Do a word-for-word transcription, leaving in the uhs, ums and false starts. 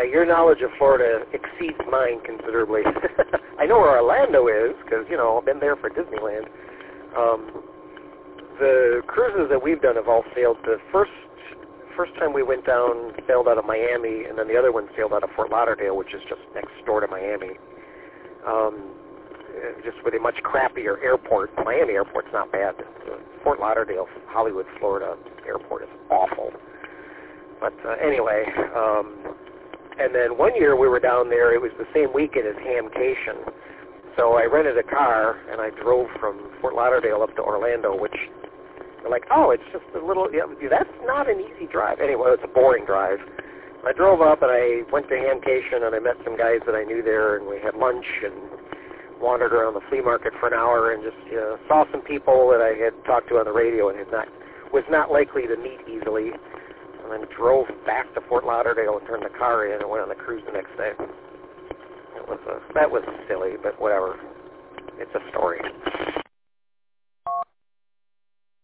your knowledge of Florida exceeds mine considerably. I know where Orlando is because, you know, I've been there for Disneyland. Um, the cruises that we've done have all sailed. The first first time we went down sailed out of Miami, and then the other one sailed out of Fort Lauderdale, which is just next door to Miami. Um, just with a much crappier airport. Miami airport's not bad. The Fort Lauderdale, Hollywood, Florida airport is awful. But uh, anyway, um, and then one year we were down there, it was the same weekend as Hamcation. So I rented a car, and I drove from Fort Lauderdale up to Orlando, which they're like, oh, it's just a little, yeah, that's not an easy drive. Anyway, it's a boring drive. I drove up, and I went to Hamcation, and I met some guys that I knew there, and we had lunch, and wandered around the flea market for an hour, and just you know, saw some people that I had talked to on the radio and had not, was not likely to meet easily. And then drove back to Fort Lauderdale and turned the car in and went on the cruise the next day. It was a, that was silly, but whatever. It's a story.